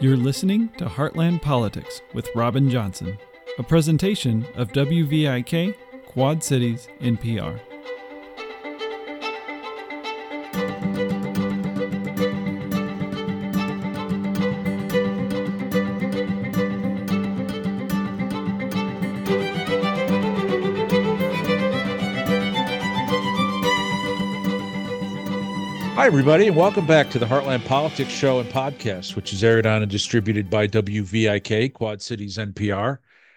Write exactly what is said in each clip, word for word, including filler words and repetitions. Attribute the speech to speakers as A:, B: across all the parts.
A: You're listening to Heartland Politics with Robin Johnson, a presentation of W V I K, Quad Cities, N P R.
B: Hi, everybody, and welcome back to the Heartland Politics Show and Podcast, which is aired on and distributed by W V I K, Quad Cities, N P R.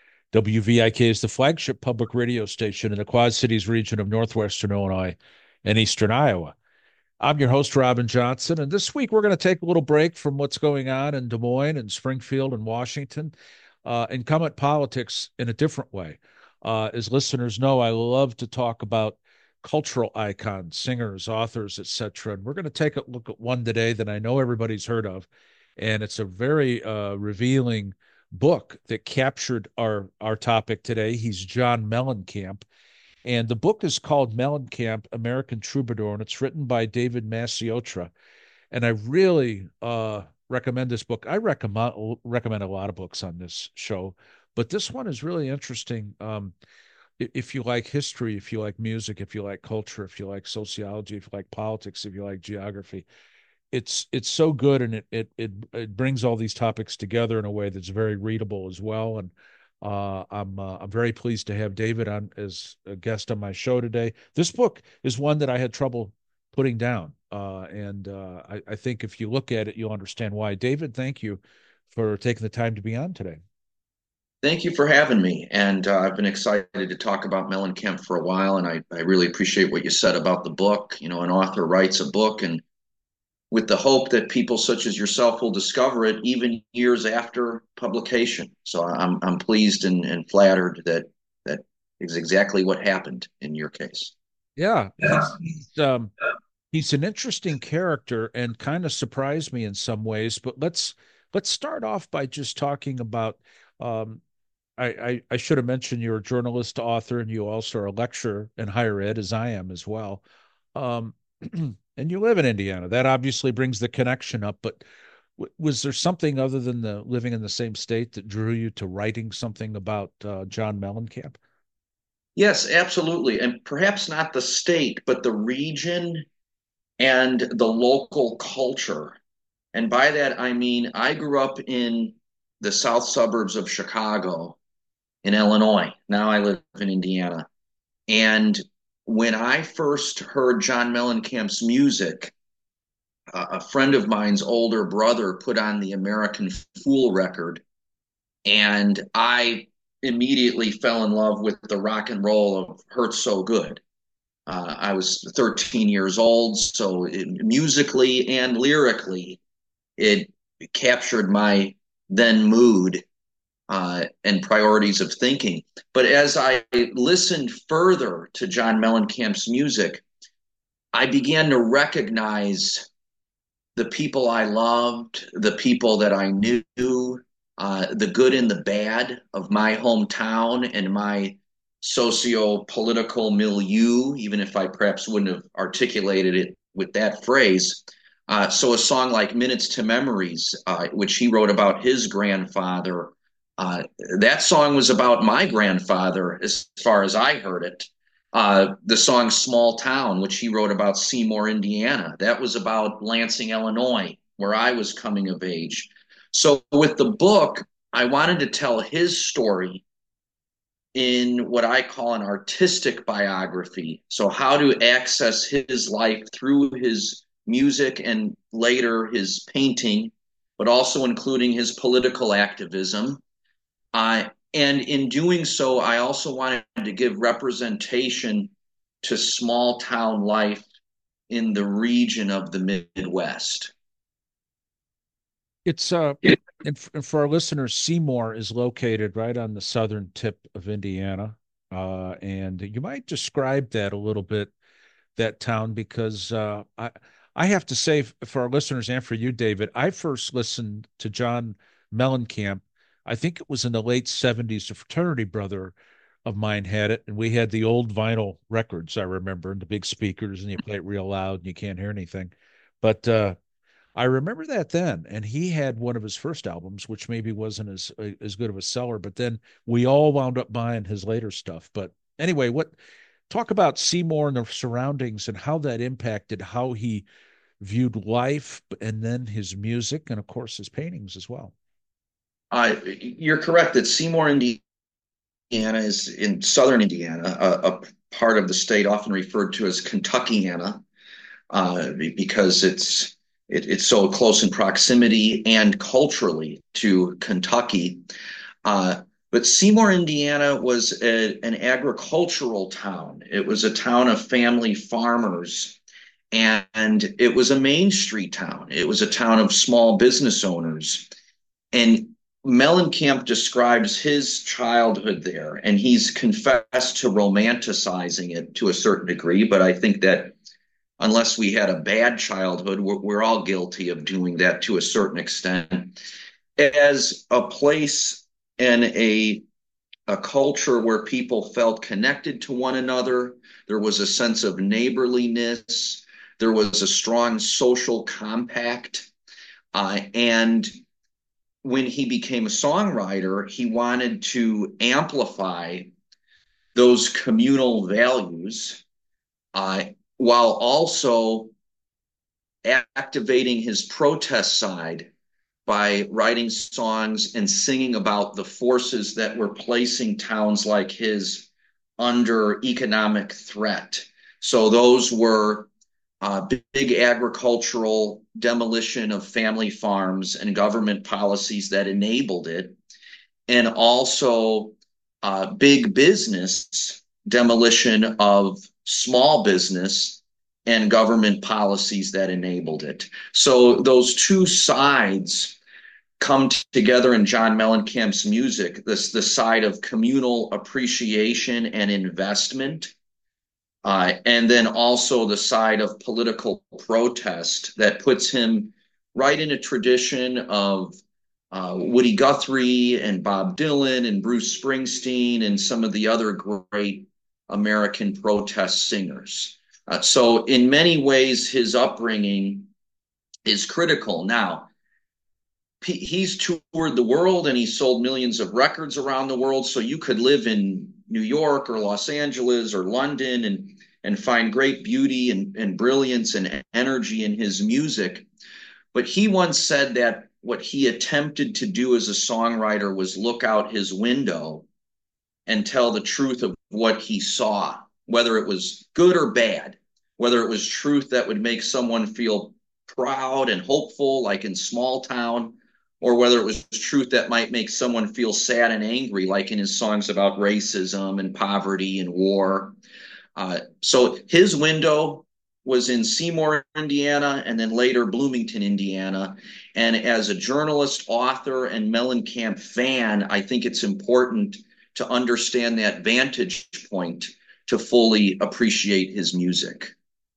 B: W V I K is the flagship public radio station in the Quad Cities region of northwestern Illinois and eastern Iowa. I'm your host, Robin Johnson, and this week we're going to take a little break from what's going on in Des Moines and Springfield and Washington uh, and come at politics in a different way. Uh, as listeners know, I love to talk about cultural icons, singers, authors, et cetera. And we're going to take a look at one today that I know everybody's heard of, and it's a very uh, revealing book that captured our our topic today. He's John Mellencamp, and the book is called Mellencamp, American Troubadour, and it's written by David Maciotra. And I really uh, recommend this book. I recommend recommend a lot of books on this show, but this one is really interesting. Um, if you like history, if you like music, if you like culture, if you like sociology, if you like politics, if you like geography, it's it's so good, and it it it, it brings all these topics together in a way that's very readable as well. And uh, I'm uh, I'm very pleased to have David on as a guest on my show today. This book is one that I had trouble putting down, uh, and uh, I, I think if you look at it, you'll understand why. David, thank you for taking the time to be on today.
C: Thank you for having me. And uh, I've been excited to talk about Mellencamp for a while, and I, I really appreciate what you said about the book. You know, an author writes a book, and with the hope that people such as yourself will discover it even years after publication. So I'm I'm pleased and, and flattered that that is exactly what happened in your case.
B: Yeah, he's, he's um he's an interesting character and kind of surprised me in some ways. But let's let's start off by just talking about um I, I, I should have mentioned you're a journalist, author, and you also are a lecturer in higher ed, as I am as well. Um, and you live in Indiana. That obviously brings the connection up. But w was there something other than the living in the same state that drew you to writing something about uh, John Mellencamp?
C: Yes, absolutely. And perhaps not the state, but the region and the local culture. And by that, I mean, I grew up in the south suburbs of Chicago in Illinois. Now I live in Indiana. And when I first heard John Mellencamp's music, uh, a friend of mine's older brother put on the American Fool record, and I immediately fell in love with the rock and roll of Hurt So Good. Uh, I was thirteen years old, so it, musically and lyrically, it captured my then mood uh, and priorities of thinking. But as I listened further to John Mellencamp's music, I began to recognize the people I loved, the people that I knew, uh, the good and the bad of my hometown and my socio-political milieu, even if I perhaps wouldn't have articulated it with that phrase. Uh, so a song like Minutes to Memories, uh, which he wrote about his grandfather, uh, that song was about my grandfather as far as I heard it. Uh, the song Small Town, which he wrote about Seymour, Indiana, that was about Lansing, Illinois, where I was coming of age. So with the book, I wanted to tell his story in what I call an artistic biography. So how to access his life through his music and later his painting, but also including his political activism. Uh, and in doing so, I also wanted to give representation to small town life in the region of the Midwest.
B: It's uh, and, and for our listeners, Seymour is located right on the southern tip of Indiana, uh, and you might describe that a little bit, that town, because uh, I I have to say for our listeners and for you, David, I first listened to John Mellencamp. I think it was in the late seventies. A fraternity brother of mine had it, and we had the old vinyl records, I remember, and the big speakers, and you play it real loud and you can't hear anything. But uh, I remember that then, and he had one of his first albums, which maybe wasn't as as good of a seller, but then we all wound up buying his later stuff. But anyway, what talk about Seymour and the surroundings and how that impacted how he viewed life and then his music and of course his paintings as well.
C: Uh, you're correct that Seymour, Indiana is in southern Indiana, a, a part of the state often referred to as Kentuckiana, uh, because it's it, it's so close in proximity and culturally to Kentucky. Uh, but Seymour, Indiana was a, an agricultural town. It was a town of family farmers, and, and it was a Main Street town. It was a town of small business owners. And Mellencamp describes his childhood there, and he's confessed to romanticizing it to a certain degree. But I think that unless we had a bad childhood, we're, we're all guilty of doing that to a certain extent. As a place and a a culture where people felt connected to one another, there was a sense of neighborliness, there was a strong social compact, uh, and when he became a songwriter, he wanted to amplify those communal values, uh, while also activating his protest side by writing songs and singing about the forces that were placing towns like his under economic threat. So those were uh, big agricultural demolition of family farms and government policies that enabled it, and also uh, big business demolition of small business and government policies that enabled it. So those two sides come together in John Mellencamp's music, this the side of communal appreciation and investment, uh, and then also the side of political protest that puts him right in a tradition of uh, Woody Guthrie and Bob Dylan and Bruce Springsteen and some of the other great American protest singers. Uh, so in many ways, his upbringing is critical. Now, he's toured the world and he sold millions of records around the world. So you could live in New York or Los Angeles or London and, and find great beauty and, and brilliance and energy in his music. But he once said that what he attempted to do as a songwriter was look out his window and tell the truth of what he saw, whether it was good or bad, whether it was truth that would make someone feel proud and hopeful, like in Small Town, or whether it was truth that might make someone feel sad and angry, like in his songs about racism and poverty and war. Uh, so his window was in Seymour, Indiana, and then later Bloomington, Indiana. And as a journalist, author, and Mellencamp fan, I think it's important to understand that vantage point to fully appreciate his music.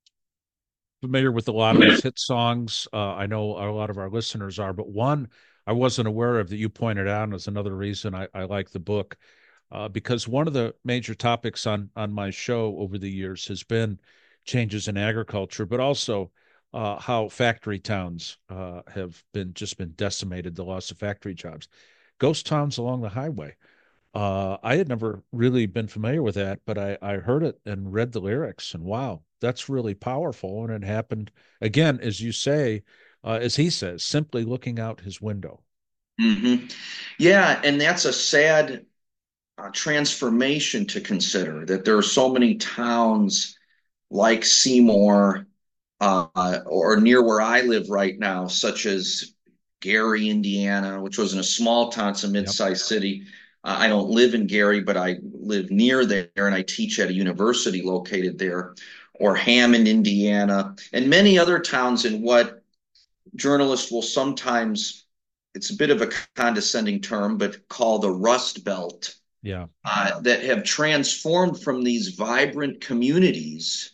B: Familiar with a lot of his hit songs. Uh, I know a lot of our listeners are, but one I wasn't aware of that you pointed out, and is another reason I, I like the book, uh, because one of the major topics on on my show over the years has been changes in agriculture, but also uh, how factory towns uh, have been just been decimated, the loss of factory jobs, ghost towns along the highway. Uh, I had never really been familiar with that, but I, I heard it and read the lyrics, and wow, that's really powerful. And it happened again, as you say, uh, as he says, simply looking out his window.
C: Mm-hmm. Yeah, and that's a sad uh, transformation to consider, that there are so many towns like Seymour, uh, or near where I live right now, such as Gary, Indiana, which was in a small town, it's a mid-sized yep. city. Uh, I don't live in Gary, but I live near there, and I teach at a university located there, or Hammond, Indiana, and many other towns in what journalists will sometimes, it's a bit of a condescending term, but call the Rust Belt.
B: Yeah.
C: Uh, that have transformed from these vibrant communities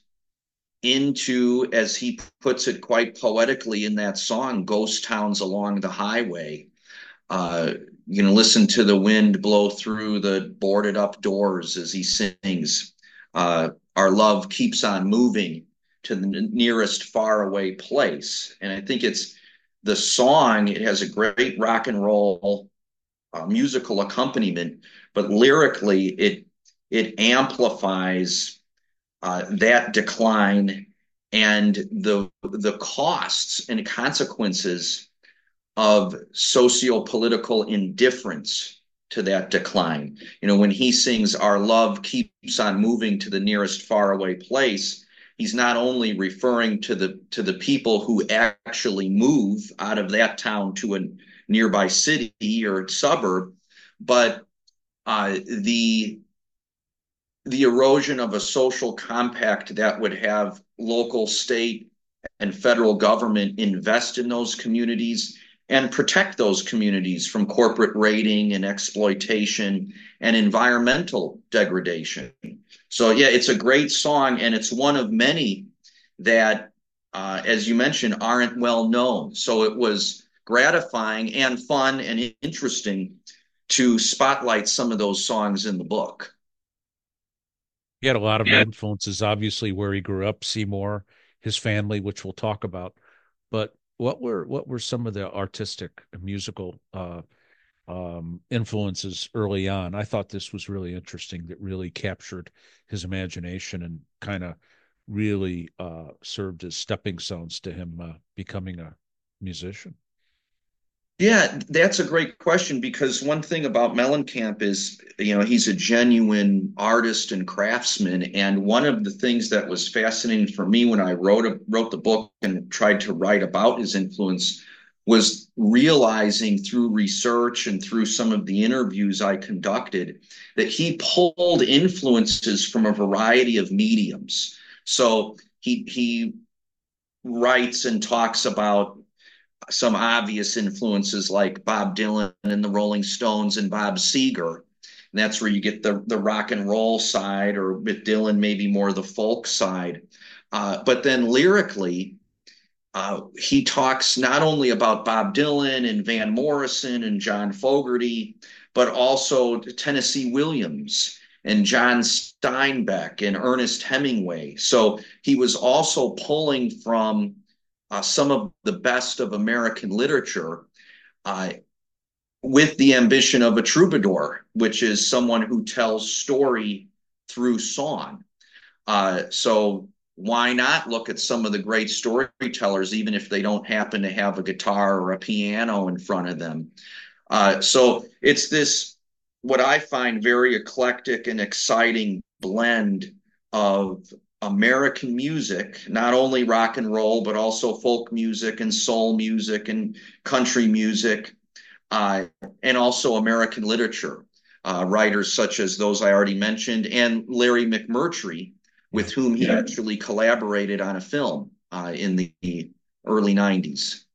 C: into, as he puts it quite poetically in that song, ghost towns along the highway. Uh, you can listen to the wind blow through the boarded up doors as he sings. Uh, our love keeps on moving to the nearest faraway place. And I think it's the song, it has a great rock and roll uh, musical accompaniment, but lyrically it it amplifies uh, that decline and the the costs and consequences of socio-political indifference to that decline. You know, when he sings "Our love keeps on moving to the nearest faraway place," he's not only referring to the to the people who actually move out of that town to a nearby city or suburb, but uh, the the erosion of a social compact that would have local, state, and federal government invest in those communities and protect those communities from corporate raiding and exploitation and environmental degradation. So, yeah, it's a great song, and it's one of many that, uh, as you mentioned, aren't well known. So it was gratifying and fun and interesting to spotlight some of those songs in the book.
B: He had a lot of influences, obviously, where he grew up, Seymour, his family, which we'll talk about. But what were what were some of the artistic musical uh, um, influences early on? I thought this was really interesting. That really captured his imagination and kind of really uh, served as stepping stones to him uh, becoming a musician.
C: Yeah, that's a great question because one thing about Mellencamp is, you know, he's a genuine artist and craftsman. And one of the things that was fascinating for me when I wrote a, wrote the book and tried to write about his influence was realizing through research and through some of the interviews I conducted that he pulled influences from a variety of mediums. So he he writes and talks about some obvious influences like Bob Dylan and the Rolling Stones and Bob Seger. And that's where you get the, the rock and roll side, or with Dylan, maybe more the folk side. Uh, but then lyrically, uh, he talks not only about Bob Dylan and Van Morrison and John Fogerty, but also Tennessee Williams and John Steinbeck and Ernest Hemingway. So he was also pulling from uh, some of the best of American literature uh, with the ambition of a troubadour, which is someone who tells story through song. Uh, so why not look at some of the great storytellers, even if they don't happen to have a guitar or a piano in front of them? Uh, so it's this, what I find very eclectic and exciting blend of American music, not only rock and roll, but also folk music and soul music and country music, uh, and also American literature. Uh, writers such as those I already mentioned, and Larry McMurtry, with whom he actually collaborated on a film uh, in the early nineties.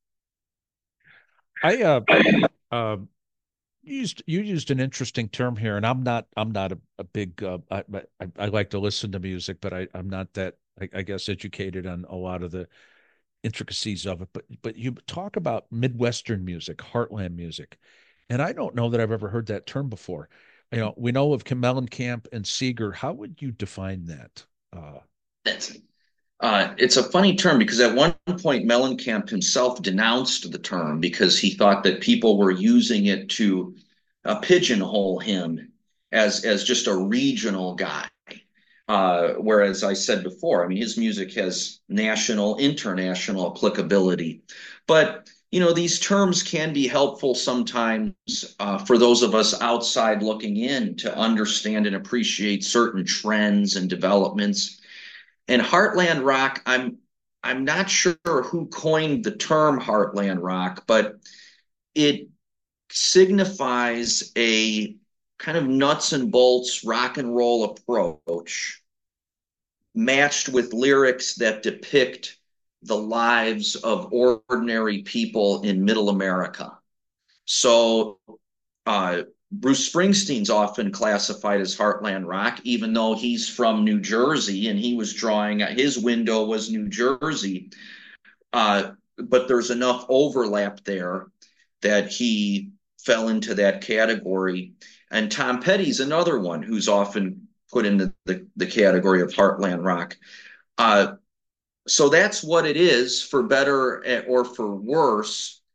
B: I uh, uh, used you used an interesting term here, and I'm not I'm not a, a big uh, I, I I like to listen to music, but I I'm not that I, I guess educated on a lot of the intricacies of it. But but you talk about Midwestern music, heartland music, and I don't know that I've ever heard that term before. You know, we know of Mellencamp and Seeger. How would you define that? Uh,
C: That's Uh, it's a funny term because at one point Mellencamp himself denounced the term because he thought that people were using it to uh, pigeonhole him as as just a regional guy. Uh, whereas I said before, I mean, his music has national, international applicability. But you know, these terms can be helpful sometimes uh, for those of us outside looking in to understand and appreciate certain trends and developments. And heartland rock, I'm I'm not sure who coined the term heartland rock, but it signifies a kind of nuts and bolts rock and roll approach matched with lyrics that depict the lives of ordinary people in middle America. So uh, Bruce Springsteen's often classified as heartland rock, even though he's from New Jersey and he was drawing, his window was New Jersey. Uh, but there's enough overlap there that he fell into that category. And Tom Petty's another one who's often put into the, the category of heartland rock. Uh, so that's what it is, for better or for worse.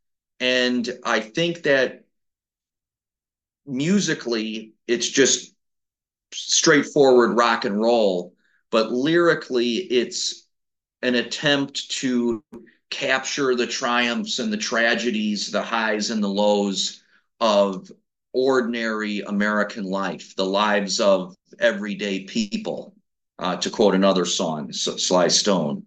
C: And I think that musically, it's just straightforward rock and roll, but lyrically, it's an attempt to capture the triumphs and the tragedies, the highs and the lows of ordinary American life, the lives of everyday people, uh, to quote another song, Sly Stone.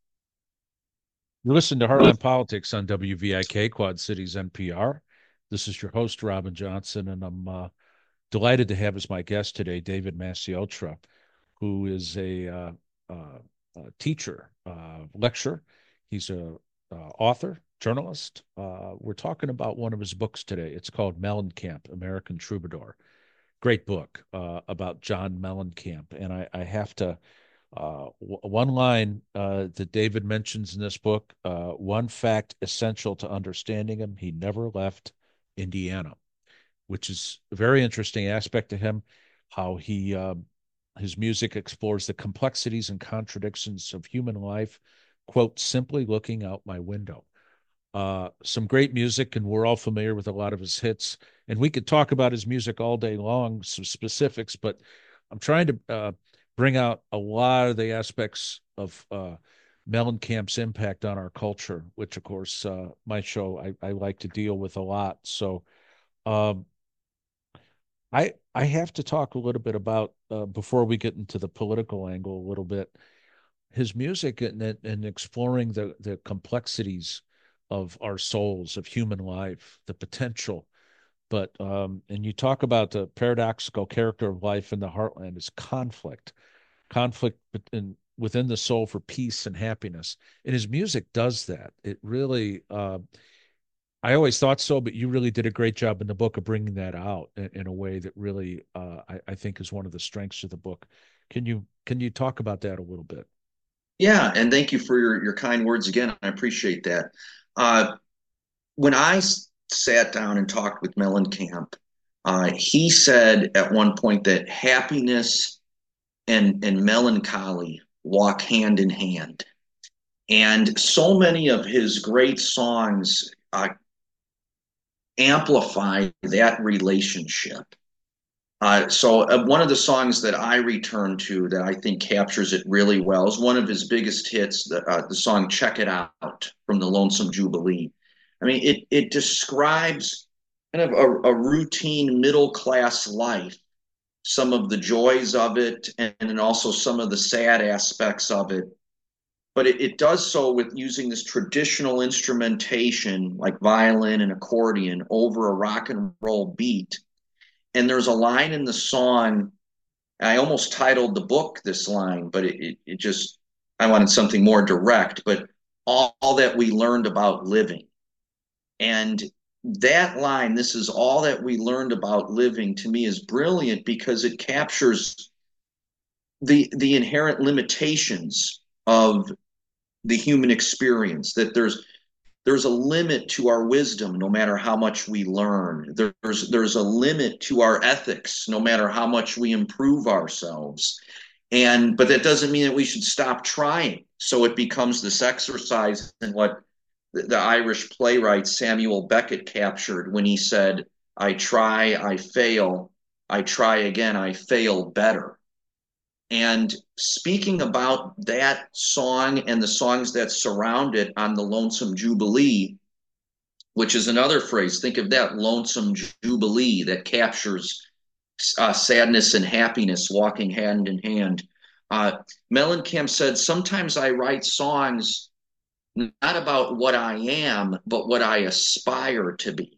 B: You listen to Heartland Politics on W V I K, Quad Cities N P R. This is your host, Robin Johnson, and I'm uh, delighted to have as my guest today David Maciotra, who is a, uh, uh, a teacher, uh, lecturer. He's a uh, author, journalist. Uh, we're talking about one of his books today. It's called Mellencamp, American Troubadour. Great book uh, about John Mellencamp, and I, I have to. Uh, w- one line uh, that David mentions in this book, uh, one fact essential to understanding him, he never left Indiana, which is a very interesting aspect to him, how he uh, his music explores the complexities and contradictions of human life, quote, simply looking out my window. Uh, some great music, and we're all familiar with a lot of his hits. And we could talk about his music all day long, some specifics, but I'm trying to uh, bring out a lot of the aspects of uh, Mellencamp's impact on our culture, which, of course, uh, my show I, I like to deal with a lot. So um, I I have to talk a little bit about uh, before we get into the political angle a little bit his music and, and exploring the the complexities of our souls, of human life, the potential. But um, and you talk about the paradoxical character of life in the heartland is conflict, conflict in, within the soul for peace and happiness. And his music does that. It really, uh, I always thought so, but you really did a great job in the book of bringing that out in, in a way that really, uh, I, I think, is one of the strengths of the book. Can you can you talk about that a little bit?
C: Yeah, and thank you for your, your kind words again. I appreciate that. Uh, when I s- sat down and talked with Mellencamp, uh, he said at one point that happiness and, and melancholy walk hand in hand. And so many of his great songs uh, amplify that relationship. Uh, so uh, one of the songs that I return to that I think captures it really well is one of his biggest hits, the, uh, the song "Check It Out" from the Lonesome Jubilee. I mean, it it describes kind of a, a routine middle class life, some of the joys of it, and, and also some of the sad aspects of it. But it, it does so with using this traditional instrumentation like violin and accordion over a rock and roll beat. And there's a line in the song. I almost titled the book this line, but it, it, it just, I wanted something more direct, but all, all that we learned about living. And that line, this is all that we learned about living, to me is brilliant because it captures the the inherent limitations of the human experience, that there's there's a limit to our wisdom no matter how much we learn. There's there's a limit to our ethics no matter how much we improve ourselves. And but that doesn't mean that we should stop trying. So it becomes this exercise in what the, the Irish playwright Samuel Beckett captured when he said, I try, I fail, I try again, I fail better. And speaking about that song and the songs that surround it on the Lonesome Jubilee, which is another phrase, think of that, Lonesome Jubilee, that captures uh, sadness and happiness walking hand in hand. Uh, Mellencamp said, sometimes I write songs not about what I am, but what I aspire to be.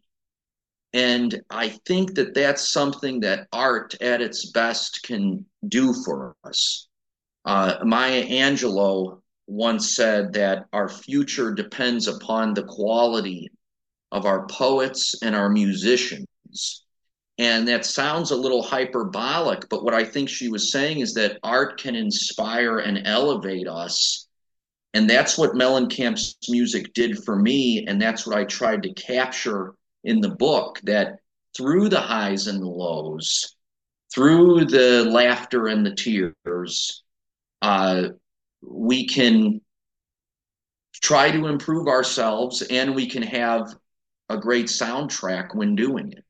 C: And I think that that's something that art at its best can do for us. Uh, Maya Angelou once said that our future depends upon the quality of our poets and our musicians. And that sounds a little hyperbolic, but what I think she was saying is that art can inspire and elevate us. And that's what Mellencamp's music did for me. And that's what I tried to capture in the book, that through the highs and the lows, through the laughter and the tears, uh, we can try to improve ourselves and we can have a great soundtrack when doing it.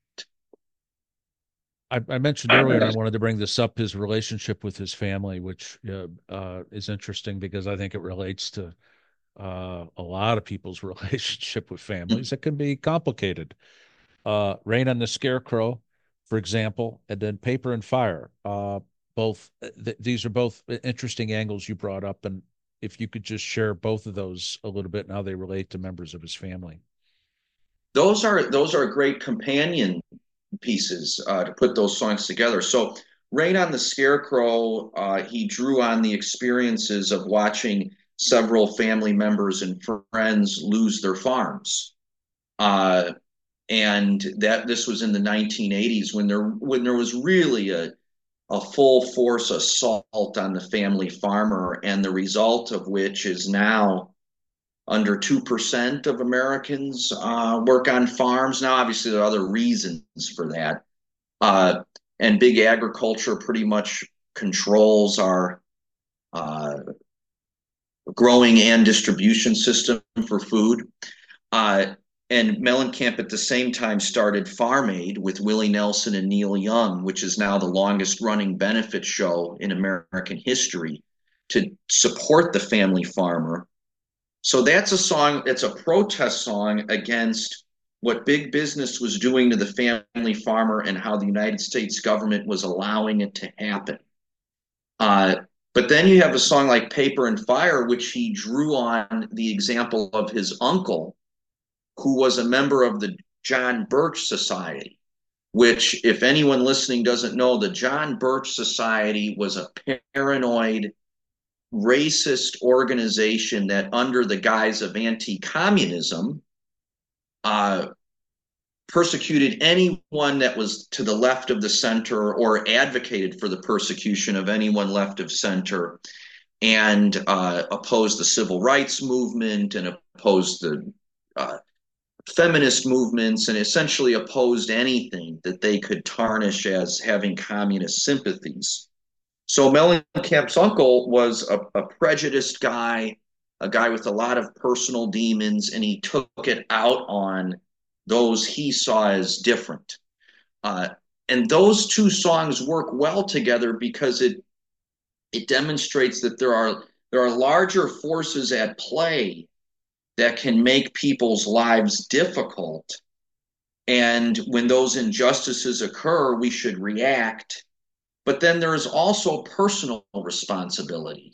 B: I, I mentioned earlier, and I wanted to bring this up, his relationship with his family, which uh, uh, is interesting because I think it relates to uh, a lot of people's relationship with families. It can be complicated. Uh, Rain on the Scarecrow, for example, and then Paper and Fire. Uh, both th- these are both interesting angles you brought up, and if you could just share both of those a little bit and how they relate to members of his family.
C: Those are those are great companion pieces uh, to put those songs together. So, Rain on the Scarecrow, uh, he drew on the experiences of watching several family members and friends lose their farms. Uh, and that this was in the nineteen eighties when there when there was really a a full force assault on the family farmer, and the result of which is now under two percent of Americans uh, work on farms. Now, obviously, there are other reasons for that. Uh, and big agriculture pretty much controls our uh, growing and distribution system for food. Uh, and Mellencamp at the same time started Farm Aid with Willie Nelson and Neil Young, which is now the longest running benefit show in American history to support the family farmer. So that's a song, it's a protest song against what big business was doing to the family farmer and how the United States government was allowing it to happen. Uh, but then you have a song like Paper and Fire, which he drew on the example of his uncle, who was a member of the John Birch Society, which, if anyone listening doesn't know, the John Birch Society was a paranoid, racist organization that, under the guise of anti-communism, uh, persecuted anyone that was to the left of the center or advocated for the persecution of anyone left of center, and uh, opposed the civil rights movement and opposed the uh, feminist movements, and essentially opposed anything that they could tarnish as having communist sympathies. So Mellencamp's uncle was a, a prejudiced guy, a guy with a lot of personal demons, and he took it out on those he saw as different. Uh, and those two songs work well together because it it demonstrates that there are there are larger forces at play that can make people's lives difficult. And when those injustices occur, we should react. But then there is also personal responsibility.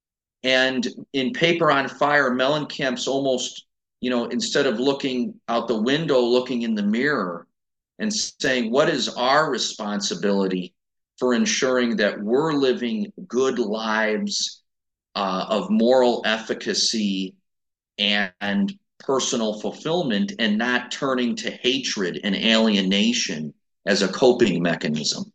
C: And in Paper on Fire, Mellencamp's almost, you know, instead of looking out the window, looking in the mirror and saying, what is our responsibility for ensuring that we're living good lives uh, of moral efficacy and, and personal fulfillment, and not turning to hatred and alienation as a coping mechanism?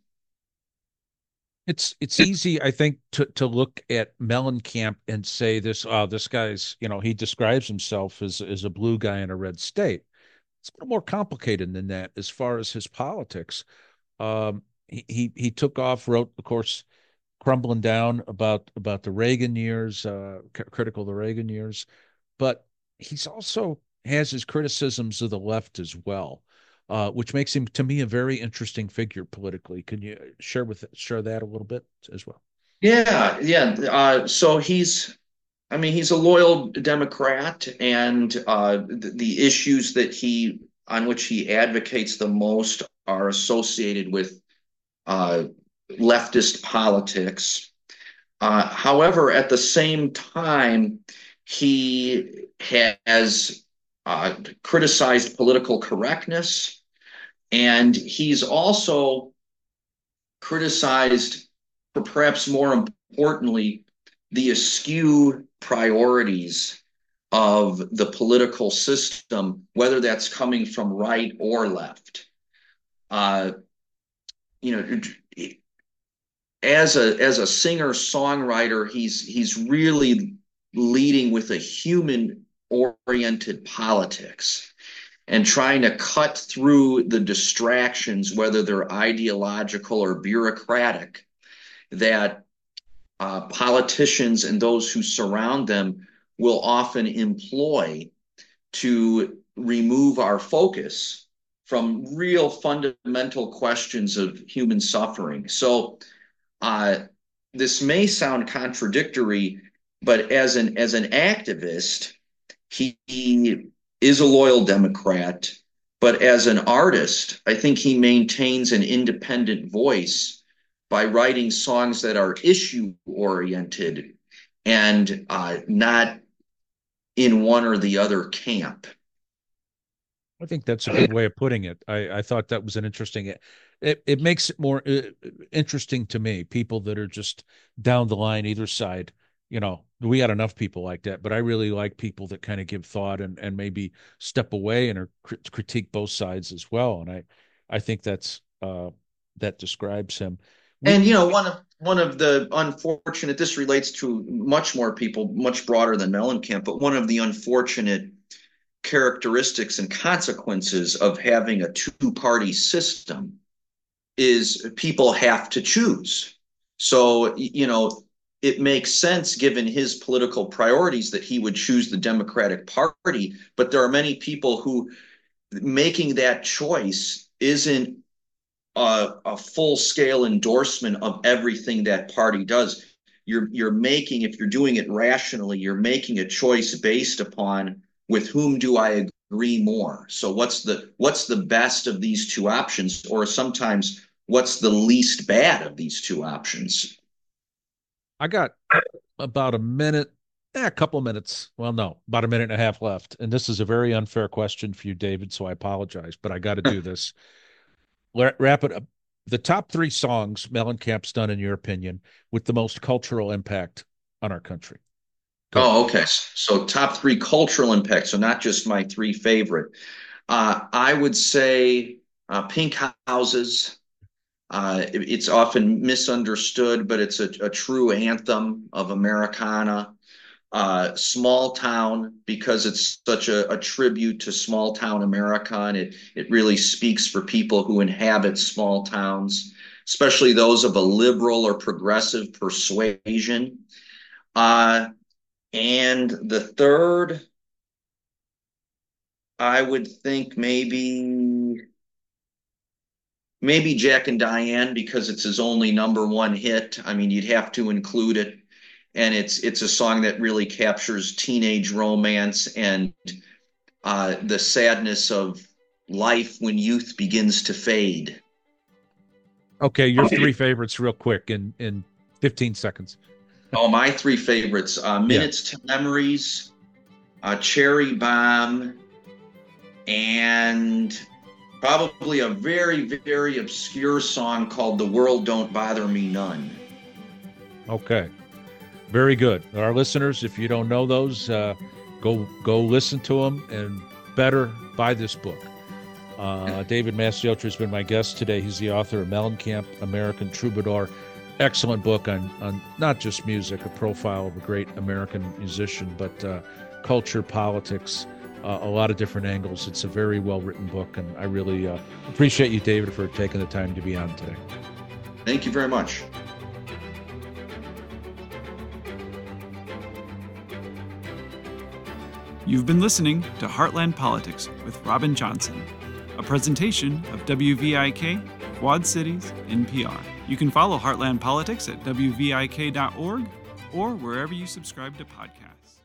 B: It's it's easy, I think, to to look at Mellencamp and say this, oh, this guy's, you know, he describes himself as as a blue guy in a red state. It's a little more complicated than that as far as his politics. Um, he, he he took off, wrote, of course, Crumbling Down about about the Reagan years, uh, critical of the Reagan years, but he's also has his criticisms of the left as well. Uh, which makes him, to me, a very interesting figure politically. Can you share with share that a little bit as well?
C: Yeah, yeah. Uh, so he's, I mean, he's a loyal Democrat, and uh, the, the issues that he on which he advocates the most are associated with uh, leftist politics. Uh, however, at the same time, he has uh, criticized political correctness. And he's also criticized, perhaps more importantly, the askew priorities of the political system, whether that's coming from right or left. Uh, you know, as a as a singer songwriter, he's he's really leading with a human oriented politics and trying to cut through the distractions, whether they're ideological or bureaucratic, that uh, politicians and those who surround them will often employ to remove our focus from real fundamental questions of human suffering. So uh, this may sound contradictory, but as an as an activist, he, he is a loyal Democrat. But as an artist, I think he maintains an independent voice by writing songs that are issue oriented and uh, not in one or the other camp.
B: I think that's a good way of putting it. I, I thought that was an interesting. It it makes it more uh, interesting to me. People that are just down the line, either side. You know, we got enough people like that, but I really like people that kind of give thought and and maybe step away and or crit- critique both sides as well. And I I think that's uh, that describes him.
C: We, and you know, one of one of the unfortunate. This relates to much more people, much broader than Mellencamp, but one of the unfortunate characteristics and consequences of having a two-party system is people have to choose. So, you know, it makes sense given his political priorities that he would choose the Democratic Party, but there are many people who making that choice isn't a, a full-scale endorsement of everything that party does. You're you're making, if you're doing it rationally, you're making a choice based upon with whom do I agree more? So what's the what's the best of these two options, or sometimes what's the least bad of these two options?
B: I got about a minute, eh, a couple of minutes. Well, no, about a minute and a half left. And this is a very unfair question for you, David, so I apologize, but I got to do this. Wrap it up. The top three songs Mellencamp's done, in your opinion, with the most cultural impact on our country.
C: Go oh, okay. So top three cultural impacts, so not just my three favorite. Uh, I would say uh, Pink Houses. Uh, it, it's often misunderstood, but it's a, a true anthem of Americana. Uh, Small Town, because it's such a, a tribute to small town America, and it, it really speaks for people who inhabit small towns, especially those of a liberal or progressive persuasion. Uh, And the third, I would think maybe maybe Jack and Diane, because it's his only number one hit. I mean, you'd have to include it. And it's it's a song that really captures teenage romance and uh, the sadness of life when youth begins to fade.
B: Okay, your three favorites real quick in, in fifteen seconds.
C: Oh, my three favorites, uh, Minutes yeah. to Memories, uh, Cherry Bomb, and probably a very, very obscure song called The World Don't Bother Me None.
B: Okay, very good. Our listeners, if you don't know those, uh, go go listen to them, and better buy this book. Uh, David Mastiotra has been my guest today. He's the author of Mellencamp, American Troubadour. Excellent book on, on not just music, a profile of a great American musician, but uh, culture, politics, uh, a lot of different angles. It's a very well-written book, and I really uh, appreciate you, David, for taking the time to be on today.
C: Thank you very much.
A: You've been listening to Heartland Politics with Robin Johnson, a presentation of W V I K, Quad Cities, N P R. You can follow Heartland Politics at W V I K dot org or wherever you subscribe to podcasts.